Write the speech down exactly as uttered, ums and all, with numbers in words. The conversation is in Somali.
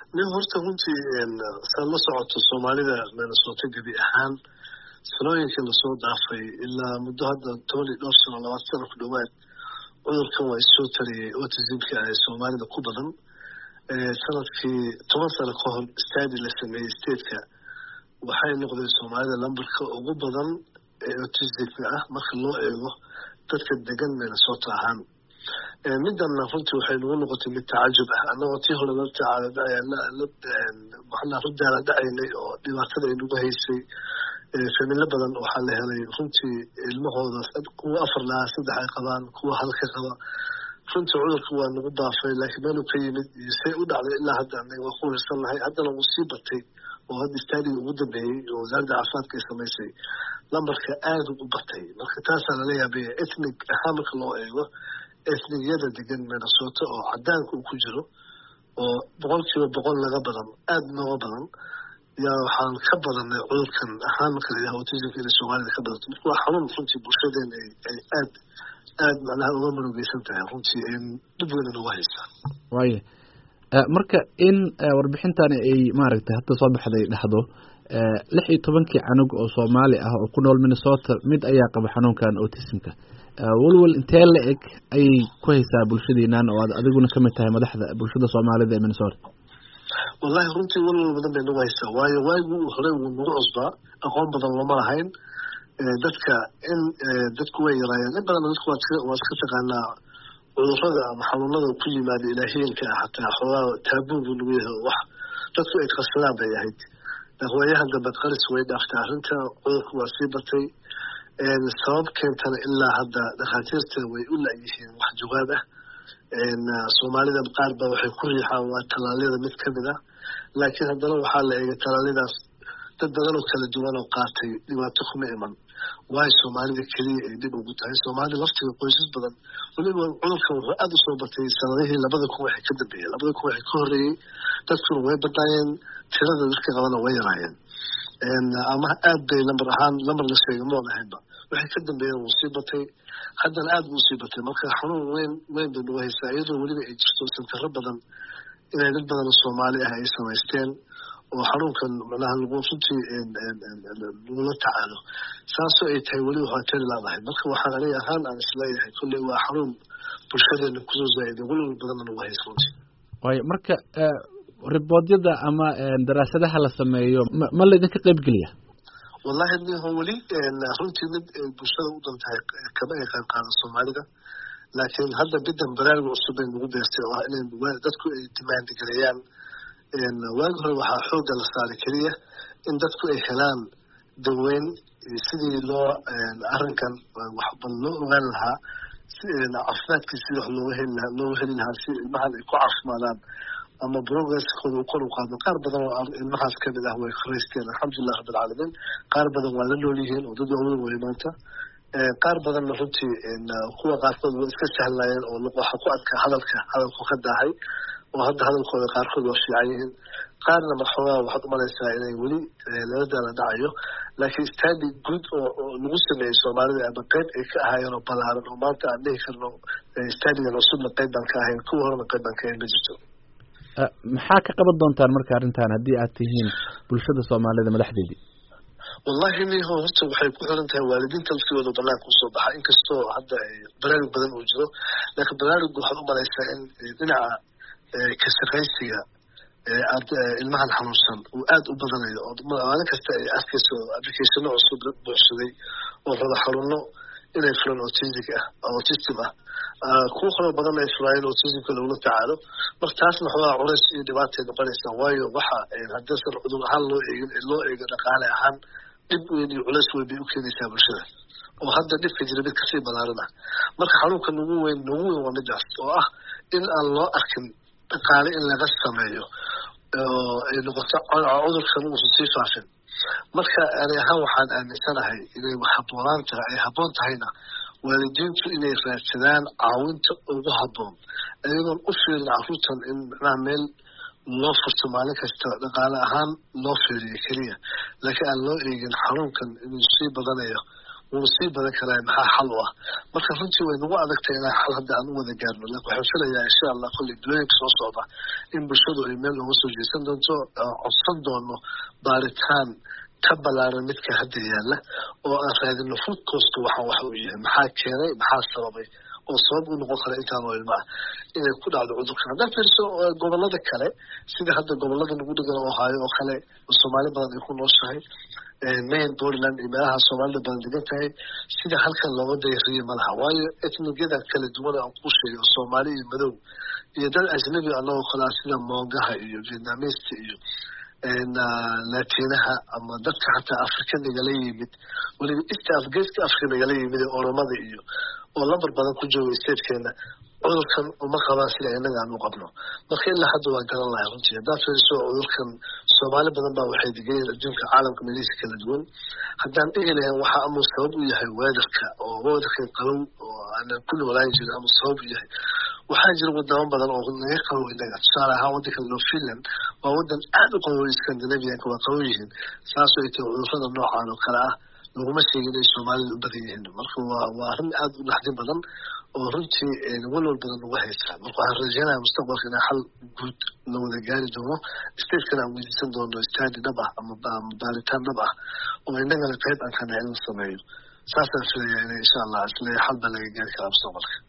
nin horta runtii san la socoto soomaalida Minnesota gabi ahaan sanooyinkii lasoo dhaafay ilaa muddo hadda toban iyo dhowr sano labaatan sano ku dhowaad cudurkan waa isoo tariyey autismka ee soomaalida ku badan sanadkii toban sano ka hor study la sameeyey stateka waxay noqdeen soomaalida lambarka ugu badan ee autismka ah marka loo eego dadka degan Minnesota ahaan midana runtii waxay nagu noqotay mid tacajub ah annagoo tii hore la waxaan rudaala dhacaynay oo dhibaatada ay nagu haysay familo badan waxaa la helay runtii ilmahooda kuwa afar lahaa saddex ay qabaan kuwa halka qaba runtii cudurka waa nagu baafay laakiin meeluu ka yimid iyo say u dhacday ilaa hadda anaga waa ku hirsan lahay haddana wuu sii batay oo hadda istaadiga ugu dambeeyey oo wasaaradda caafimaadka ay samaysay lambarka aada u batay marka taasaa lala yaabaya ethnic ahaan marka loo eego ethniyada degan Minnesota oo cadaanka uu ku jiro oo boqolkiiba boqol laga badan aada nooga badan yaa waxaan ka badanay cudurkan ahaan marka la yidhaha autismka inay soomaalida ka badato marka waa xanuun runtii bulshadeena ay aad aada macnaha uga murugeysan tahay runtii dhib weyna nooga haysaa waaya marka in warbixintani ay maaragtay hadda soo baxday dhexdo lix iyo tobankii canug oo Soomaali ah oo ku nool Minnesota mid ayaa qaba xanuunkan autismka walwal intee la eg ayay ku haysaa bulshadeenan oo aad adiguna ka mid tahay madaxda bulshada Soomaalida ee Minnesota wallahi runtii walwal badan bay nagu haysaa waayo waagu hore wuu nagu cusbaa aqoon badan lama lahayn dadka in dadku way yaraayeen in badan dadku waa iska taqaanaa cudurrada ama xanuunada ku yimaada ilaahiyinka xataa xoogaa taabuu buu nagu yahay wax dadku ay qarsadaan bay ahayd waayahan dambe qaris way dhaaftay arrinta cudurka waa sii batay sabab keentana ilaa hadda dhakhaatiirta way u la-yihiin wax jawaab ah soomaalida qaar ba waxay ku riixaan waa talaalada mid kamid ah laakiin haddana waxaa la eegay talaaladaas dad badan oo kala duwan oo qaatay dhibaato kuma iman waayo soomaalida keliya ay dib ugu tahay soomaalida laftiga qoysas badan weliba cudurkan wuxuu aada usoo batay sanadihii labada kun waxay ka dambeeyey labada kun waxay ka horreeyey dadkuna way badaayeen tirada dadka qabana way yaraayeen ama aad bay lambar ahaan lambar la sheegay moon ahaynba waxay ka dambeeyeen wuu sii batay haddana aada buu sii batay marka xanuun weyn weyn bay nagu haysaa iyadoo weliba ay jirto santaro badan inay dad badan oo Soomaali ah ay samaysteen oo xanuunkan macnaha lagu runtii lagula tacaalo saasoo ay tahay weli waxaa tari laadahay marka waxaan aniga ahaan aan isleeyahay kolley waa xanuun bulshadeena kusoo zaa'iday walwal badanna nagu haysa runtii waayo marka riboodyada ama daraasadaha la sameeyo ma laydinka qayb geliya wallahi niho weli runtii mid bulshada u dantahay kama ay qayb qaadan Soomaalida laakiin hadda bidan baraarug cusub ay nagu beertay oo ah inay dadku ay dimaandi gareeyaan waagi hore waxaa xoogga la saaray keliya in dadku ay helaan daweyn sidii loo arrinkan waxban loo ogaan lahaa caafimaadkii sidii wax looga heli lahaa looga heli lahaa si ilmahan ay ku caafimaadaan ama progresskooda u kor u qaadno qaar badan oo ilmahaas kamid ah way kharaysteen alxamdulilah rabbilcaalamiin qaar badan waa la nool yihiin oo dad waaweyn way maanta qaar badanna runtii kuwa qaarkood waa iska sahlaayeen oo waxa ku adkaa hadalka hadalku ka daahay oo hadda hadalkooda qaarkood waa fiican yihiin qaarna marxoogaa waxaad umalaysaa inay weli lala daala dhacayo laakiin stadi guud oo lagu sameeyey Soomaalida ama qayb ay ka ahaayeen oo balaaran oo maanta aan dhihi karno stadigan cusubna qayb baan ka ahayn kuwa horena qayb baan ka ahayn ma jirto maxaa ka qaban doontaan marka arrintan haddii aad tihiin bulshada Soomaalida madaxdeedii wallahi niho horta waxay ku xiran tahay waalidiinta laftigooda banaanka usoo baxa inkastoo hadda baraarug badan uu jiro laakiin baraarug waxaad umalaysaa in dhinaca ka shaqaysiga ilmahan xanuunsan uu aada u badanayo oo maalin kasta ay arkayso applicationo cusub buuxsaday oo raba xanuuno inay fulaan autistic ah autistic ah kuwa kaloo badan ay fulaayeen autismka lagula tacaalo marka taasna waxoogaa culays iyo dhibaatay noqonaysaa waayo waxa haddaysan cudur ahaan loo eegin loo eego dhaqaale ahaan dhib weyn iyo culays weyn bay u keenaysaa bulshada oo hadda dhibka jira mid kasii balaaran ah marka xanuunka nagu weyn nagu weyn waa midaas oo ah in aan loo arkin dhaqaale in laga sameeyo oo ay noqoto cudurkan uusan sii faafin marka ani ahaan waxaan aaminsanahay inay habboonaan tahay ay habboon tahayna waalidiintu inay raadsadaan caawinta ugu habboon iyadoon u fiirin carruurtan in macnaha meel loo furto maalin kasta dhaqaale ahaan loo fiiriyo keliya laakiin aan loo eegin xanuunkan inuu sii badanayo ونصيب هذا كلام محا حلوة مركز رنتي وين هو هذا كتير حل هذا عن وذا جارنا لك وحصل يا إن شاء الله كل بلوك صوصة إن بشدوا إيميل ومسوج يسندون تو عصندوا إنه بارتان تبى لارمتك هدي يلا وأفراد إنه فوت كوست وحا وحويه محا كيري محا سربي وصوب ونقول إنتان والماء إن كل هذا عذر كان ده فرسو قبل هذا الكلام سيد هذا قبل هذا نقول ده وهاي وخلي الصومالي بدل يكون وصحي مين دورلاند إماها الصومالي بدل دقتها سيد هالك اللغة ده يخرج من الهواي إتنو جدا كل الدول أنقوشي الصومالي مدو يدل أجنبي الله خلاص سيد موجها إيو فيتناميست إيو إن لاتينها أما دتك حتى أفريقيا نجالي مد واللي استأفجيس كأفريقيا نجالي مد أورمادي إيو والله بربنا كجوا يستيت كنا عذر كان وما خلاص لا ينقع عن مقابله ما خير لحد وقال الله يرنتي ده في سوء عذر كان سومالي بدن بقى وحيد جاي الجن في عالم كماليس كلا دول حتى أن إيه له وحق مستوب وياه وادك أو وادك قلو وأنا كل ولا يجي له مستوب وياه وحاجة قدام بدن أو غنى يقلو إذا صار هاودك اللو فيلم وودن أهل قوي إسكندنافيا كوا قويين ساسو يتو عذر النوع عنه كلاه لو ما شيء إنه الصومال بديهن مركو وهم أد نحدين بدن ورنتي نقولوا البدن واحد مركو الرجال مستقبل خنا حل جود لو ذا جاري جوا استيت كنا ويجسن دون استاد نبع أما مدارتان نبع وإننا لقيت أن كان علم الصومال ساسا يعني إن شاء الله أصل حل بلا جاري كلام صومال